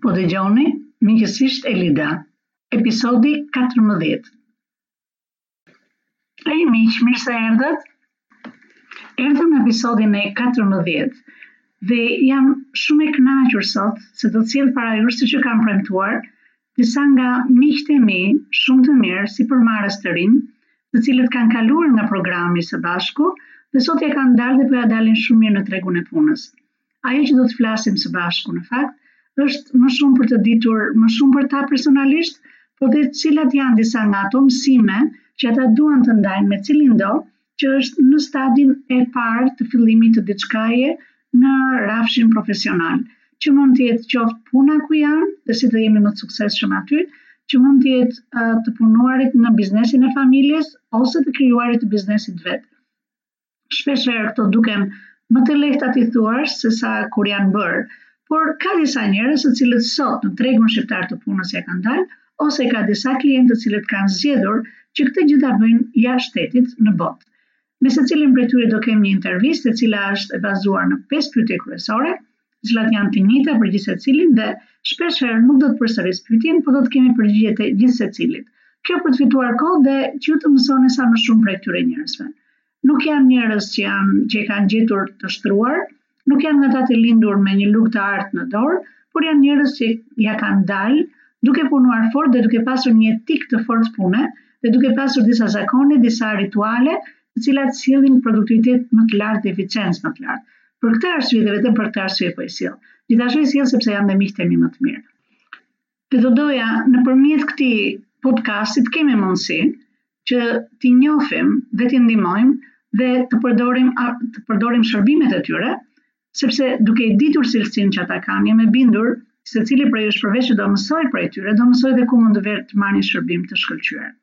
Po dëgjoni miqësisht Elida, episodi 14. Ei miq, mirë se erdhët. Erdhëm në episodin e 14 dhe jam shumë e kënaqur sot se do të sjell para jush siç që kam premtuar disa nga miqtë e mi shumë të mirë si përmarrës të rinj, të cilët kanë kaluar nga programi së bashku dhe sot ja kanë dalë dhe po ja dalin shumë mirë në tregun e punës. Ajo që do të flasim së bashku në fakt është më shumë për të ditur më shumë për ta personalisht, por dhe cilat janë disa nga ato mësime që ata duan të ndajnë me cilin do që është në stadin e parë të fillimit të diçkaje në rafshin profesional, që mund të jetë qoftë puna ku janë dhe si të jemi më të suksesshëm aty, që mund të jetë të punuarit në biznesin e familjes ose të krijuarit të biznesit vet. Shpeshherë këto duken më të lehta t'i thuash se sa kur janë bërë, por ka disa njerëz të cilët sot në tregun shqiptar të punës ja kanë dalë, ose ka disa klientë të cilët kanë zgjedhur që këtë gjë ta bëjnë jashtë shtetit në botë. Me secilin prej tyre do kemi një intervistë e cila është e bazuar në 5 pyetje kryesore, të cilat janë të njëjta për gjithë secilin dhe shpeshherë nuk do të përsëris pyetjen, por do të kemi përgjigjet e gjithë secilit. Kjo për të fituar kohë dhe që ju të mësoni sa më shumë prej këtyre njerëzve. Nuk janë njerëz që kanë gjetur të shtruar, nuk janë nga ata të lindur me një lugë të artë në dorë, por janë njerëz që ja kanë dalë duke punuar fort dhe duke pasur një etikë të fortë pune dhe duke pasur disa zakone, disa rituale, të cilat sjellin produktivitet më të lartë dhe eficiencë më të lartë. Për këtë arsye dhe vetëm për këtë arsye po e sjell. Gjithashtu e sjell sepse janë me miqtë e mi më të mirë. Dhe do doja nëpërmjet këtij podcasti të kemi mundësi që t'i njohim dhe t'i ndihmojmë dhe të përdorim shërbimet e tyre, sepse duke i ditur cilësinë që ata kanë, jam e bindur se cili prej jush përveç që do mësoj prej tyre, do mësoj dhe ku mund të marrë një shërbim të shkëlqyer.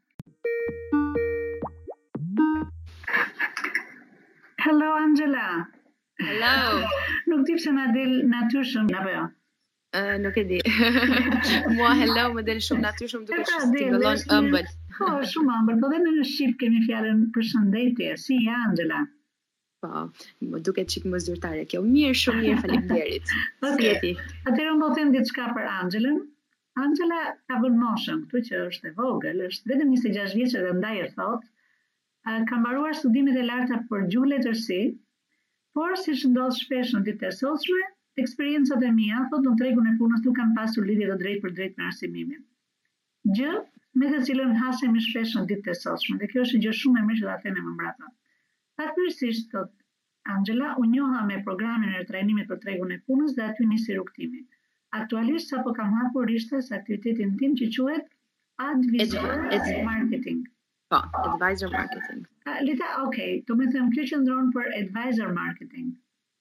Hello Angela. Hello. Nuk di pse na del natyrshëm apo jo? Nuk e di. Mua hello më del shumë natyrshëm duke që stimulon ëmbël. Po, shumë ëmbël, po dhe në shqip kemi fjalën përshëndetje. Si je Angela? Po, më duket çik më zyrtare kjo. Mirë, shumë mirë, faleminderit. Si je ti? Atëherë unë do të them diçka për Angelën. Angela ka vënë moshën, këtu që është e vogël, është vetëm 26 vjeç dhe ndaj e thotë, ka mbaruar studimet e larta për gjuhë letërsi, por siç ndodh shpesh në ditët e sotshme, eksperiencat e mia thotë në tregun e punës nuk kanë pasur lidhje të drejtë për drejtë me arsimimin. Gjë me të cilën hasemi shpesh në ditët e sotshme, dhe kjo është gjë shumë e mirë që ta them më mbrapa. Fatmirësisht thot Angela, u njoha me programin e trajnimit për tregun e punës dhe aty nisi rrugtimi. Aktualisht sapo kam hapur rishtas aktivitetin tim që quhet Advisor Marketing. Po, Advisor Marketing. Lita, okay, do të them kjo qëndron për Advisor Marketing.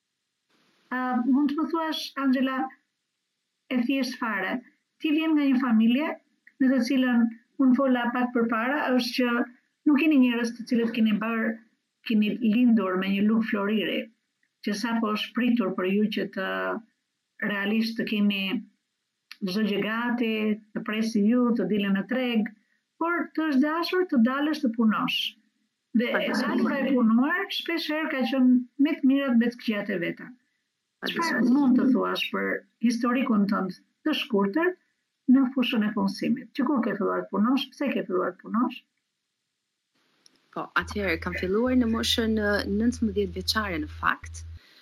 Mund të më thuash, Angela, e thjesht fare, ti vjen nga një familje në të cilën unë fola pak përpara, është që nuk keni njerëz të cilët keni lindur me një lugë floriri, që sapo është pritur për ju që të realisht të keni çdo gjë gati, të presi ju, të dilën në treg, por të është dashur të dalësh të punosh. Dhe e dalura e punuar shpeshherë ka qenë me të mirat me të këqijat e veta. Çfarë mund të thuash për historikun tënd të shkurtër në fushën e punësimit? Që kur ke filluar të punosh, pse ke filluar të punosh? Po, atëherë kam filluar në moshën 19 vjeçare në fakt.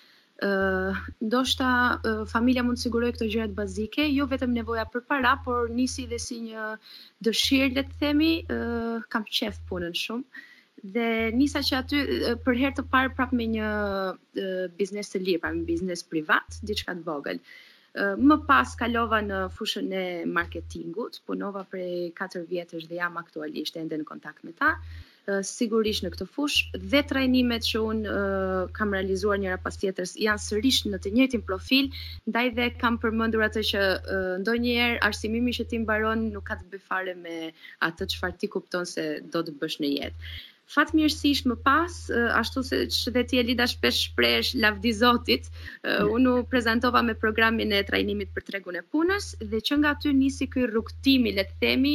Ndoshta familja mund të siguroj këto gjërat bazike, jo vetëm nevoja për para, por nisi dhe si një dëshirë, le të themi, kam qef punën shumë. Dhe nisa që aty për herë të parë prap me një biznes të lirë, pra një biznes privat, diçka të vogël. Më pas kalova në fushën e marketingut, punova prej 4 vjetësh dhe jam aktualisht ende në kontakt me ta. Sigurisht në këtë fushë dhe trajnimet që unë kam realizuar njëra pas tjetrës janë sërish në të njëjtin profil, ndaj dhe kam përmendur atë që ndonjëherë arsimimi që ti mbaron nuk ka të bëjë fare me atë çfarë ti kupton se do të bësh në jetë. Fatmirësisht më pas, ashtu se që dhe ti Elida shpesh shpresh lavdi Zotit, unë u prezantova me programin e trajnimit për tregun e punës dhe që nga aty nisi ky rrugtimi, le të themi,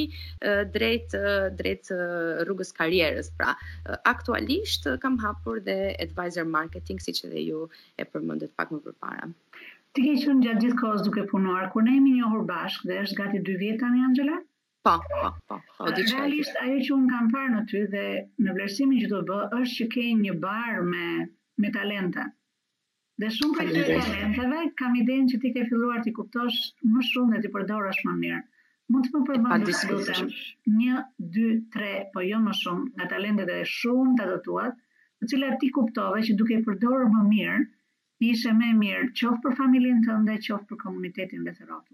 drejt rrugës karrierës. Pra, aktualisht kam hapur dhe Advisor Marketing, siç edhe ju e përmendët pak më përpara. Ti ke qenë gjatë gjithë kohës duke punuar, kur ne jemi njohur bashkë dhe është gati 2 vjet tani, Angela? Po. Realisht, ajo që unë kam parë në ty dhe në vlerësimin që do bë, është që ke një barë me talenta. Dhe shumë prej këtyre talenteve kam idenë që ti ke filluar t'i kuptosh më shumë dhe t'i përdorësh më mirë. Mund të më përmendosh lutem 1, 2, 3, po jo më shumë, nga talentet e shumë të tuat, të cilat ti kuptove që duke i përdorur më mirë, ishe më mirë qoftë për familjen tënde, qoftë për komunitetin rreth rrotull.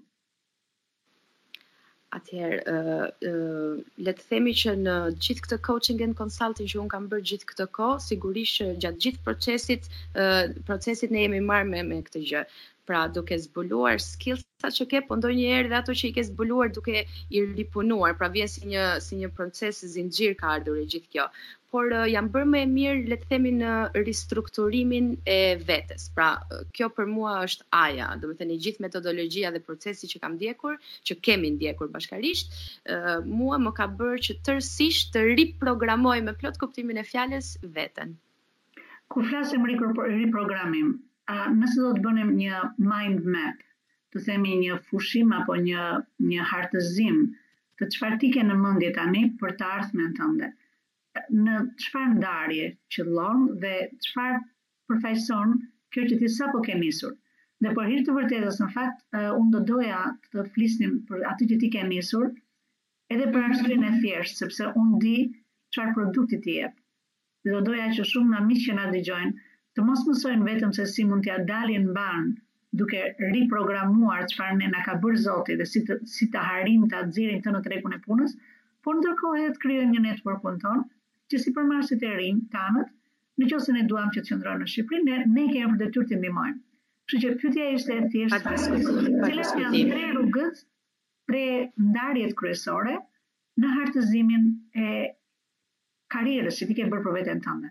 Atëherë, le të themi që në gjithë këtë coaching and consulting që unë kam bërë gjithë këtë kohë, sigurisht që gjatë gjithë procesit ne jemi marrë me këtë gjë. Pra duke zbuluar skillsat që ke, po ndonjëherë dhe ato që i ke zbuluar duke i ripunuar, pra vjen si një proces zinxhir ka ardhur e gjithë kjo. Por jam bërë më e mirë, le të themi, në ristrukturimin e vetes. Pra, kjo për mua është aja, domethënë gjithë metodologjia dhe procesi që kam ndjekur, që kemi ndjekur bashkarisht, mua më ka bërë që tërësisht të riprogramoj me plot kuptimin e fjalës veten. Kur flasim riprogramim, nëse do të bënim një mind map, të themi një fushim apo një hartëzim të çfarë ti ke në mendje tani për të ardhmen tënde, në çfarë ndarje qëllon dhe çfarë përfaqëson kjo që ti sapo ke nisur. Dhe për hir të vërtetës, në fakt, unë do doja të flisnim për atë që ti ke nisur, edhe për arsyeën e thjeshtë, sepse unë di çfarë produkti ti jep. Dhe do doja që shumë nga miqtë që na dëgjojnë të mos mësojnë vetëm se si mund t'ja dalin mban duke riprogramuar çfarë ne na ka bërë Zoti dhe si të harim të nxjerrim të në tregun e punës, por ndërkohë edhe të krijojmë një network tonë që si përmarrësit e rinj tanët, nëse ne duam që të qëndrojnë në Shqipëri, ne kemi për detyrë të ndihmojmë. Kështu që pyetja ishte e thjeshtë, cilat janë 3 rrugët, 3 ndarjet kryesore në hartëzimin e karrierës që ti ke bërë për veten tënde.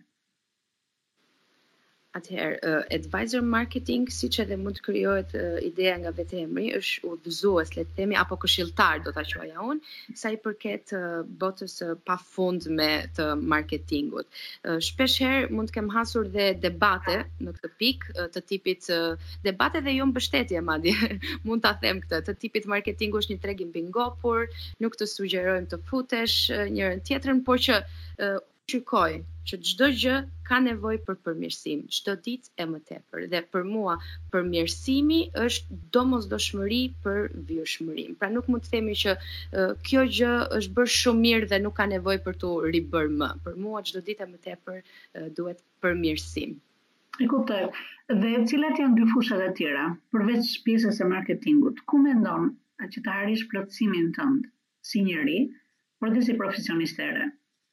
Atëherë, advisor marketing, siç edhe mund të krijohet ideja nga vetë emri, është udhëzues, le të themi, apo këshilltar do ta quaja unë, sa i përket botës pafundme të marketingut. Shpesh herë mund të kem hasur dhe debate në këtë pikë, të tipit debate dhe jo mbështetje madje, mund ta them këtë, të tipit marketingu është një treg i mbingopur, nuk të sugjerojmë të futesh njërin tjetrën, por që shikoj që çdo gjë ka nevojë për përmirësim, çdo ditë e më tepër. Dhe për mua përmirësimi është domosdoshmëri për vjeshmërinë. Pra nuk mund të themi që kjo gjë është bërë shumë mirë dhe nuk ka nevojë për tu ribërë më. Për mua çdo ditë e më tepër duhet përmirësim. E kuptoj. Dhe cilat janë 2 fushat e tjera, përveç pjesës së marketingut? Ku mendon që të arrish plotësimin tënd si njeri, por dhe si profesioniste e re?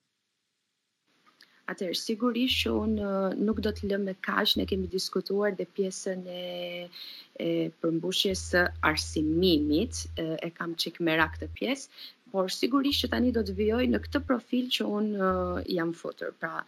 Atëherë, sigurisht që unë nuk do të lëm me kaq, ne kemi diskutuar dhe pjesën e përmbushjes së arsimimit, e kam çik merak këtë pjesë, por sigurisht që tani do të vijoj në këtë profil që unë jam futur. Pra,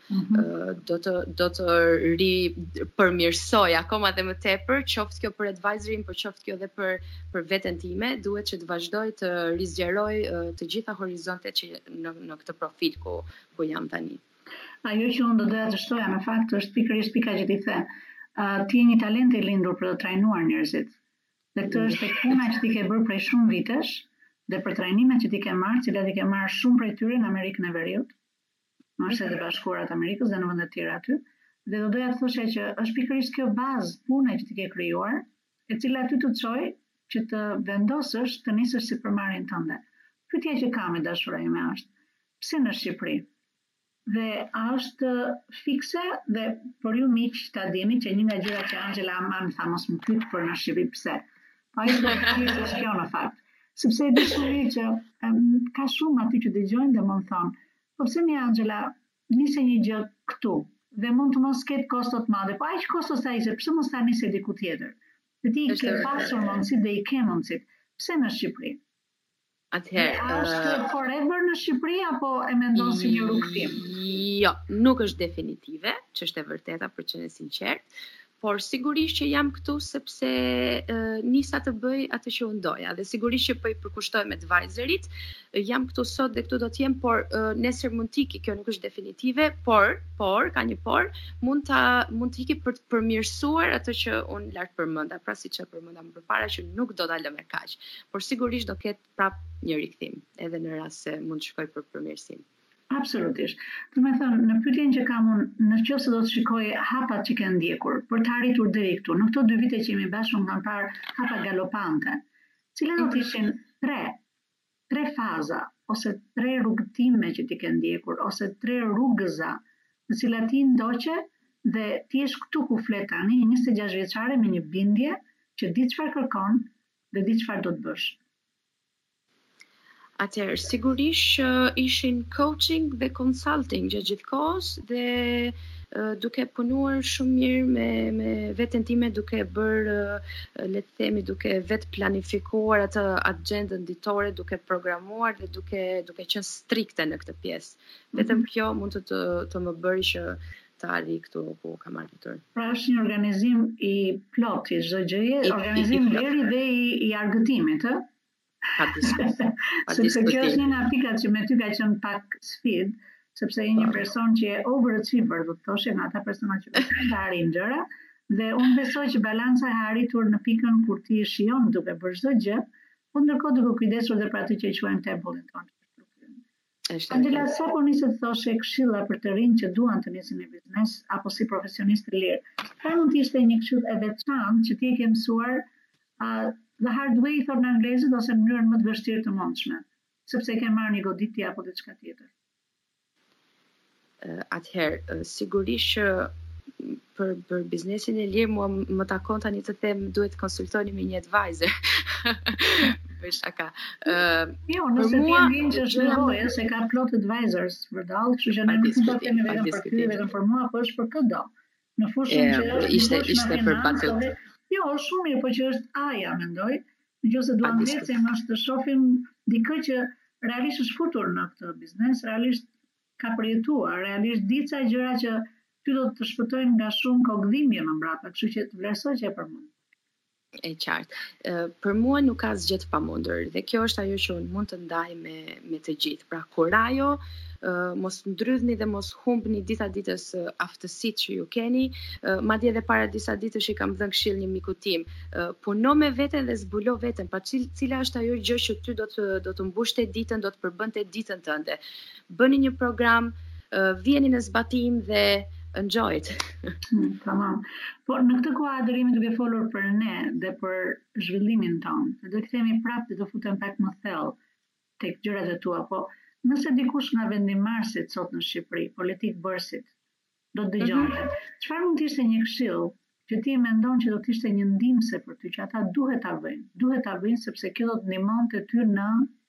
do të përmirësoj akoma dhe më tepër, qoftë kjo për advisorin, por qoftë kjo edhe për veten time, duhet që të vazhdoj të rizgjeroj të gjitha horizontet që në këtë profil ku jam tani. Ajo që unë do doja të shtoja në fakt është pikërisht pika që ti the. Ti je një talent i lindur për të trajnuar njerëzit. Dhe këtë është tek puna që ti ke bërë prej shumë vitesh dhe për trajnimet që ti ke marrë, cilat i ke marrë shumë prej tyre në Amerikën e Veriut, në Shtetet e Bashkuara të Amerikës dhe në vende të tjera aty. Dhe do doja të thosha që është pikërisht kjo bazë pune që ti ke krijuar, e cila ty të çojë që të vendosësh të nisësh si përmarrjen tënde. Pyetja që kam e dashura ime është, pse në Shqipëri? Dhe është fikse dhe për ju miq ta dini që një nga gjërat që Angela më tha mos më pyet për në Shqipëri pse. Po ajo është kjo në fakt. Sepse di shumë që ka shumë aty që dëgjojnë dhe më thonë, po pse mi Angela nisi një gjë këtu dhe mund të mos ketë kosto të mëdha. Po aq kosto sa ishte, pse mos ta nisi diku tjetër? Dhe ti ke pasur mundësi dhe i ke mundësit. Pse në Shqipëri? Atëherë, është forever në Shqipëri apo e mendon si një rrugëtim? Jo, nuk është definitive, që është e vërteta për që në sinqert, por sigurisht që jam këtu sepse nisa të bëj atë që unë doja dhe sigurisht që po i përkushtoj me advisorit, jam këtu sot dhe këtu do të jem, por nesër mund t'iki, kjo nuk është definitive, por ka një por, mund të iki për të përmirësuar atë që unë lart përmenda, pra siç e përmenda më përpara që nuk do ta lëm e kaq, por sigurisht do ketë prap një rikthim, edhe në rast se mund të shkoj për përmirësim. Absolutisht. Do të thënë, në pyetjen që kam unë, nëse do të shikoj hapat që kanë ndjekur për të arritur deri këtu, në këto 2 vite që jemi bashkë, unë kam parë hapa galopante. Cilat do të ishin 3 faza ose 3 rrugëtime që ti ke ndjekur ose 3 rrugëza në cilat ti ndoqe dhe ti je këtu ku flet tani, një 26 vjeçare me një bindje që di çfarë kërkon dhe di çfarë do të bësh. Atëherë, sigurisht ishin coaching dhe consulting gjatë kohës dhe duke punuar shumë mirë me veten time, duke bërë, le të themi, duke vetë planifikuar atë agjendën ditore, duke programuar dhe duke qenë strikte në këtë pjesë. Vetëm kjo mund të më bëri që të arri këtu ku kam arritur. Pra është një organizim i plot i çdo gjëje, organizim deri dhe i argëtimit, ë? Sepse kjo është një nga pikat që me ty ka qenë pak sfidë, sepse je një person që je overachiever, do të thoshe, nga ata persona që përshën të arrin gjëra, dhe unë besoj që balanca e arritur në pikën kur ti shijon duke bërë çdo gjë, po ndërkohë duke kujdesur dhe për atë që e quajmë tempullin tonë. Angela, sa po nisë të thoshe këshilla për të rinj që duan të nisin në biznes apo si profesionist të lirë, ka mund të ishte një këshill e veçantë që ti e ke mësuar the hard way, thot në anglezit, ose në mënyrën më të vështirë të mundshme, sepse ke marrë një goditje apo diçka tjetër? Atëherë, sigurisht që për biznesin e lirë mua më takon tani të them duhet të konsultoni me një advisor. Bëj shaka. Jo, nëse ti ndjen që është nevojë, se ka plot advisors vërdall, kështu që ne nuk do të themi vetëm për ty, vetëm për mua, po është për çdo. Në fushën që ishte për batut. Jo, është shumë mirë, po që është aja, mendoj, nëse duam lecim është të shohim dikë që realisht është futur në këtë biznes, realisht ka përjetuar, realisht di ca gjëra që ty do të shpëtojnë nga shumë kogdhimje më mbrapa, kështu që të vlerësoj që e përmend. E qartë. Për mua nuk ka asgjë të pamundur dhe kjo është ajo që unë mund të ndaj me të gjithë. Pra kurajo, mos ndrydhni dhe mos humbni dita ditës aftësitë që ju keni, madje edhe para disa ditësh i kam dhënë këshill një miku tim, puno me veten dhe zbulo veten, pa cila është ajo gjë që ty do të mbushte ditën, do të përbënte ditën tënde. Bëni një program, vjeni në zbatim dhe enjoy it. Tamam. Por në këtë kuadër jemi duke folur për ne dhe për zhvillimin tonë. Do të kthehemi prapë dhe do futem pak më thellë tek gjërat e tua, po nëse dikush nga vendimarrësit sot në Shqipëri, politik bërësit, do të dëgjonte, çfarë mund të ishte një këshill që ti mendon që do të ishte një ndihmëse për ty, që ata duhet ta bëjnë sepse kjo do të ndihmonte ty në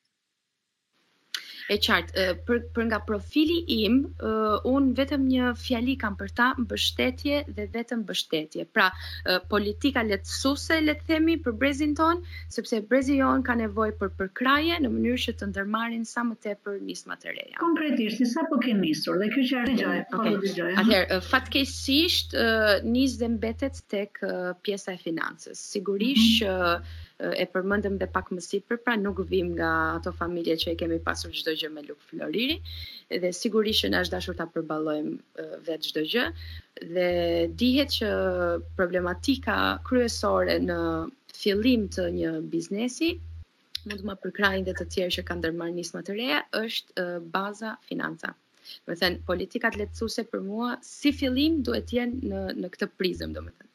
E qartë, për nga profili im, unë vetëm një fjali kam për ta, mbështetje dhe vetëm mbështetje. Pra, politika lehtësuese, le të themi, për brezin ton, sepse brezi jon ka nevojë për përkraje në mënyrë që të ndërmarrin sa më tepër nisma të reja. Konkretisht, sa po ke nisur dhe kjo që dëgjoj, po do dëgjoj. Atëherë, fatkeqësisht nis dhe mbetet tek pjesa e financës. Sigurisht e përmendëm dhe pak më sipër, pra nuk vim nga ato familje që e kemi pasur çdo gjë me luk floriri dhe sigurisht që na është dashur ta përballojmë vetë çdo gjë dhe dihet që problematika kryesore në fillim të një biznesi mund të më përkrajnë dhe të tjerë që kanë ndërmarrë nisma të reja është baza financa. Do të thënë politikat lehtësuese për mua si fillim duhet të jenë në këtë prizëm, domethënë.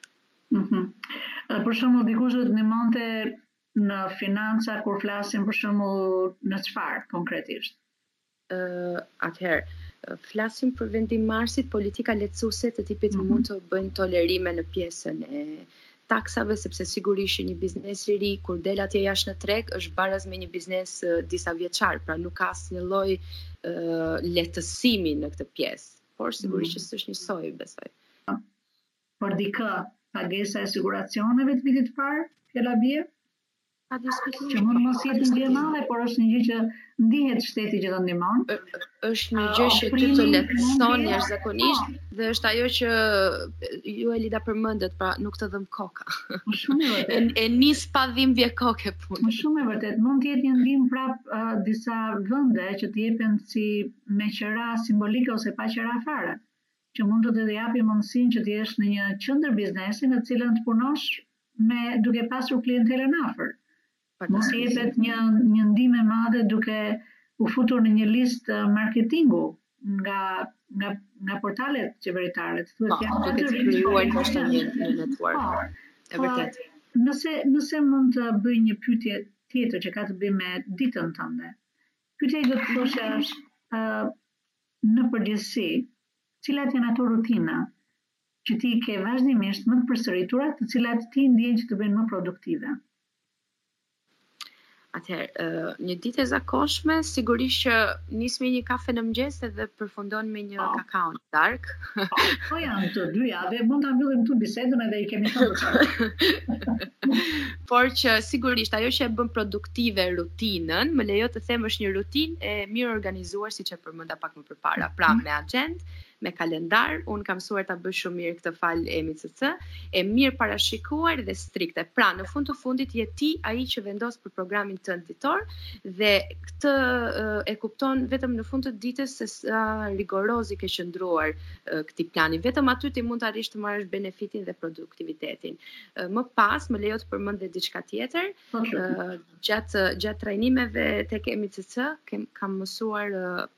Për shembull, dikush do të ndihmonte në financa kur flasim për shembull në çfarë konkretisht? Atëherë, flasim për vendimarrësit, politika lehtësuese të tipit mund të bëjnë tolerime në pjesën e taksave, sepse sigurisht një biznes i ri kur del atje jashtë në treg është baraz me një biznes disa vjeçar, pra nuk ka asnjë lloj lehtësimi në këtë pjesë, por sigurisht që s'është njësoj, besoj. Por dikë pagesa e siguracioneve të vitit parë, fjala bie? Pa diskutim. Që mund mos jetë një gjë e madhe, por është një gjë që ndihet shteti që të ndihmon. Është një gjë që ty të lehtëson jashtëzakonisht dhe është ajo që ju Elida përmendet, pra nuk të dhëm koka. Shumë e vërtet. E nis pa dhimbje koke punë. Shumë e vërtet. Mund të jetë një ndihmë prap disa vende që të jepen si me qira simbolike ose pa qira fare, që mund të japi mundësinë që të jesh në një qendër biznesi në të cilën të punosh duke pasur klientelën afër. Mos jepet një ndihmë e madhe duke u futur në një listë marketingu nga portalet qeveritare. Duke të krijuar një network. E vërtet. Nëse mund të bëj një pyetje tjetër që ka të bëjë me ditën tënde. Pyetja do të thoshë është në përgjithësi, cilat janë ato rutina që ti ke vazhdimisht më të përsëritura, të cilat ti ndjen që të bëjnë më produktive? Atëherë, një ditë e zakonshme, sigurisht që nis me një kafe në mëngjes dhe përfundon me një kakao në darkë. Po janë të dyja, dhe mund ta mbyllim këtu bisedën edhe i kemi thënë. Por që sigurisht ajo që e bën produktive rutinën, më lejo të them është një rutinë e mirë organizuar siç e përmenda pak më përpara. Pra me agjendë, me kalendar, unë kam mësuar ta bëj shumë mirë këtë fal e MCC, e mirë parashikuar dhe strikte. Pra, në fund të fundit je ti ai që vendos për programin tënd ditor dhe këtë e kupton vetëm në fund të ditës se sa rigoroz i ke qëndruar këtij plani. Vetëm aty ti mund të arrish të marrësh benefitin dhe produktivitetin. Më pas më lejo të përmend edhe diçka tjetër. Gjatë trajnimeve tek MCC kam mësuar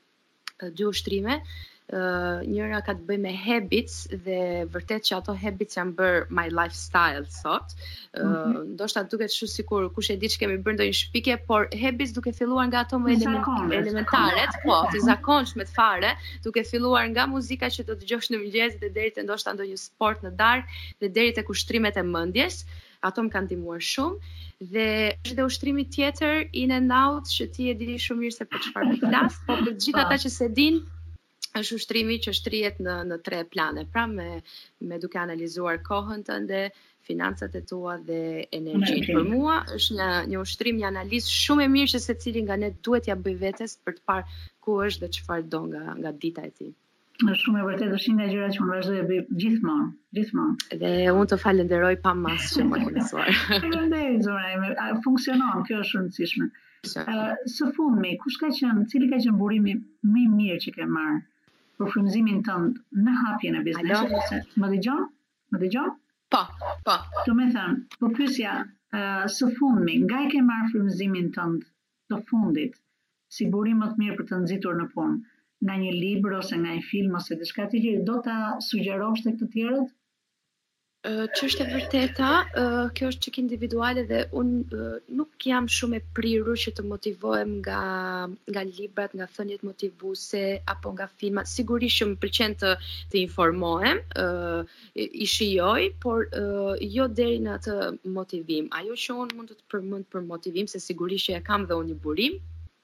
2 ushtrime. Njëra ka të bëjë me habits dhe vërtet që ato habits janë bërë my lifestyle sot. Ndoshta duket shumë sikur kush e di që kemi bërë ndonjë shpikje, por habits duke filluar nga ato më elementaret, të zakonshmet fare, duke filluar nga muzika që do dëgjosh në mëngjes dhe deri te ndoshta ndonjë sport në darkë dhe deri tek ushtrimet e mendjes. Ato më kanë ndihmuar shumë dhe është dhe ushtrimi tjetër in and out që ti e di shumë mirë se për çfarë flas, por për gjithë ata që se din është ushtrimi që shtrihet në 3 plane, pra me duke analizuar kohën tënde, financat e tua dhe energjinë. Për mua është një ushtrim, një analizë shumë e mirë që secili nga ne duhet ja bëj vetes për të parë ku është dhe çfarë do nga dita e tij. Është shumë e vërtetë, është një nga gjërat që unë vazhdoj të bëj gjithmonë. Dhe unë të falenderoj pa mas që më ke mësuar. Faleminderit zora ime, funksionon, kjo është e rëndësishme. Së fundmi, cili ka qenë burimi më i mirë që ke marrë për frymëzimin tënd në hapjen e biznesit? Më dëgjon? Po. Do të thënë, po pyesja së fundmi, nga e ke marrë frymëzimin tënd të fundit, si burim më të mirë për të nxitur në punë, nga një libër ose nga një film ose diçka tjetër, do ta sugjerosh tek të tjerët? Që është e vërteta, kjo është çik individuale dhe unë nuk jam shumë e prirur që të motivohem nga librat, nga thëniet motivuese apo nga filmat. Sigurisht që më pëlqen të informohem, i shijoj, por jo deri në atë motivim. Ajo që unë mund të përmend për motivim, se sigurisht që e kam dhe unë një burim,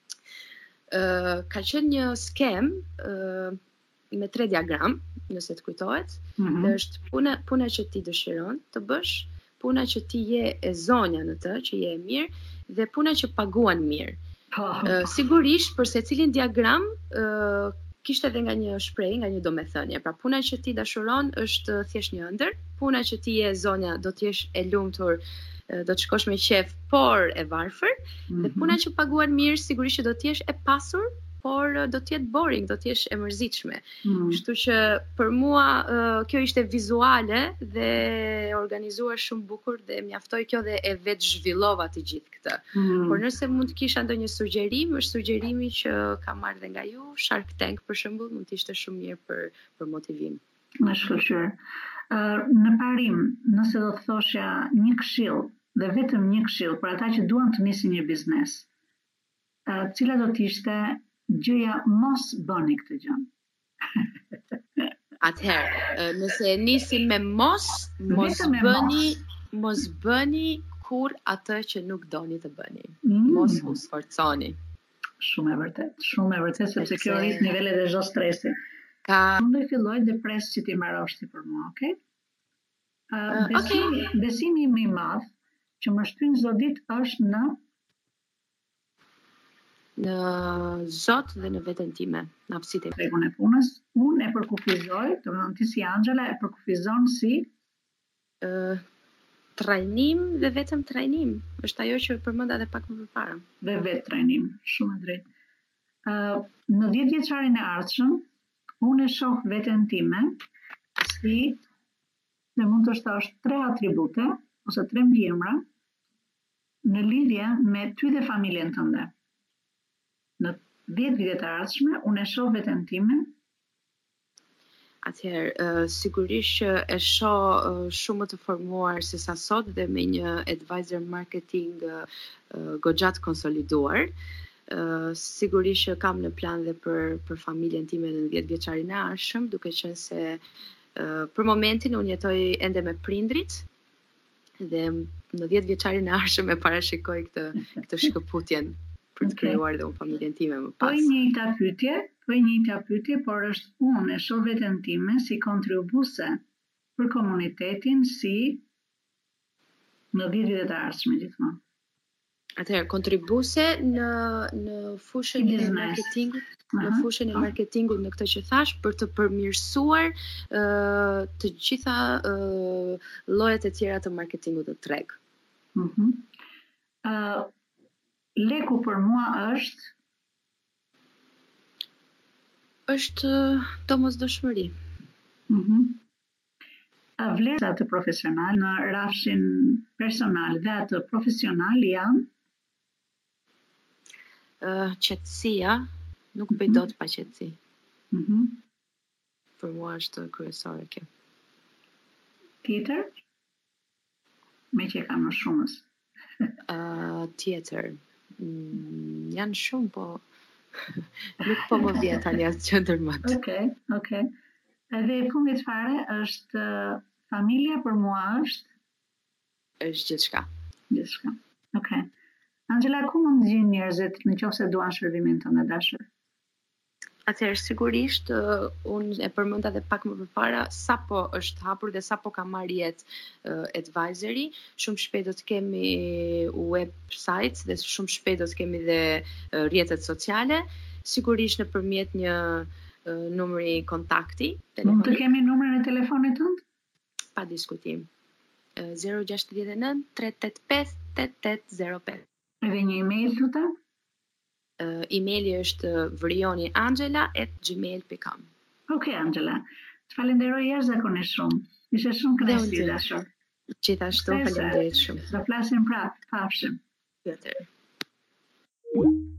ka qenë një skem me 3 diagram, nëse të kujtohet, dhe është puna që ti dëshiron të bësh, puna që ti je e zonja në të, që je e mirë, dhe puna që paguan mirë. Sigurisht, për secilin diagram, kishte edhe nga një shprehje, nga një domethënie. Pra puna që ti dashuron është thjesht një ëndër, puna që ti je e zonja do të jesh e lumtur, do të shkosh me qef, por e varfër, dhe puna që paguan mirë sigurisht që do të jesh e pasur, por do të jetë boring, do të jesh e mërzitshme. Kështu që për mua kjo ishte vizuale dhe organizuar shumë bukur dhe mjaftoi kjo dhe e vetë zhvillova të gjithë këtë. Por nëse mund të kisha ndonjë sugjerim, është sugjerimi që kam marrë dhe nga ju, Shark Tank për shembull, mund të ishte shumë mirë për motivim. Më shkëlqyer. Në parim, nëse do të thoshja një këshill dhe vetëm një këshill për ata që duan të nisin një biznes, cila do të ishte gjëja mos bëni këtë gjë? Atëherë, nëse nisim me mos bëni kur atë që nuk doni të bëni. Mos u sforconi. Shumë e vërtet, sepse kjo rrit nivelet e çdo stresi. Unë do të filloj dhe pres që ti mbarosh ti për mua, okay? Besimi më i madh që më shtyn çdo ditë është në Zot dhe në veten time, në aftësitë. tregun e punës. Unë e përkufizoj, domethënë ti si Angela e përkufizon si trajnim dhe vetëm trajnim. Është ajo që përmenda edhe pak më përpara. Dhe vetë trajnim, shumë e drejtë. Në 10 vjeçarin e ardhshëm, unë e shoh veten time si dhe mund të shtosh 3 atribute ose 3 mbiemra në lidhje me ty dhe familjen tënde. Në 10 vitet e ardhshme, unë e shoh veten time. Atëherë, sigurisht që e shoh shumë më të formuar se sa sot dhe me një advisor marketing goxha të konsoliduar. Sigurisht që kam në plan dhe për familjen time në 10 vjeçarin e ardhshëm, duke qenë se për momentin unë jetoj ende me prindrit dhe në 10 vjeçarin e ardhshëm e parashikoj këtë shkëputjen për të krijuar dhe unë familjen time më pas. Po i njëjta pyetje, por është unë e shoh veten time si kontribuese për komunitetin si në 10 vitet e ardhshme gjithmonë. Atëherë, kontribuese në fushën e marketingut, në fushën e marketingut në këtë që thash, për të përmirësuar të gjitha llojet e tjera të marketingut të treg. Leku për mua është domosdoshmëri. Vlerat të profesional në rafshin personal dhe atë profesional janë qetësia, nuk bëj dot pa qetësi. Për mua është kryesore kjo. Tjetër? Me që kam në shumës. Tjetër. Janë shumë, po nuk po më vjen tani asgjë ndërmend. Okej. Edhe e fundit fare është familja për mua është gjithçka. Gjithçka. Okej. Angela, ku mund të gjejnë njerëzit nëse duan shërbimin tënd e dashur? Atëherë sigurisht unë e përmenda edhe pak më përpara sapo është hapur dhe sapo ka marrë jetë advisory, shumë shpejt do të kemi website dhe shumë shpejt do të kemi dhe rrjetet sociale, sigurisht nëpërmjet një numri kontakti. Mund të kemi numrin e telefonit tënd? Pa diskutim. 069 385 8805. Edhe një email lutem? Emaili është vrioniangela@gmail.com. Okej, Angela. Të falenderoj jashtëzakonisht shumë. Ishe shumë kënaqësi dashur. Gjithashtu faleminderit shumë. Do flasim prapë, pafshim. Tjetër.